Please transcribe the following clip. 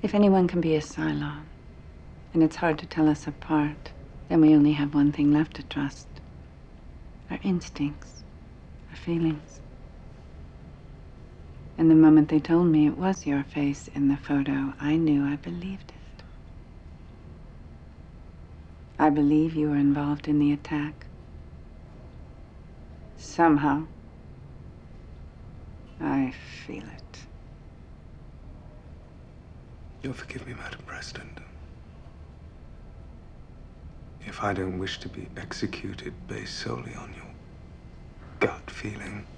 If anyone can be a Cylon, and it's hard to tell us apart, then we only have one thing left to trust. Our instincts, our feelings. And the moment they told me it was your face in the photo, I knew I believed it. I believe you were involved in the attack. Somehow, I feel it. You'll forgive me, Madam President, if I don't wish to be executed based solely on your gut feeling.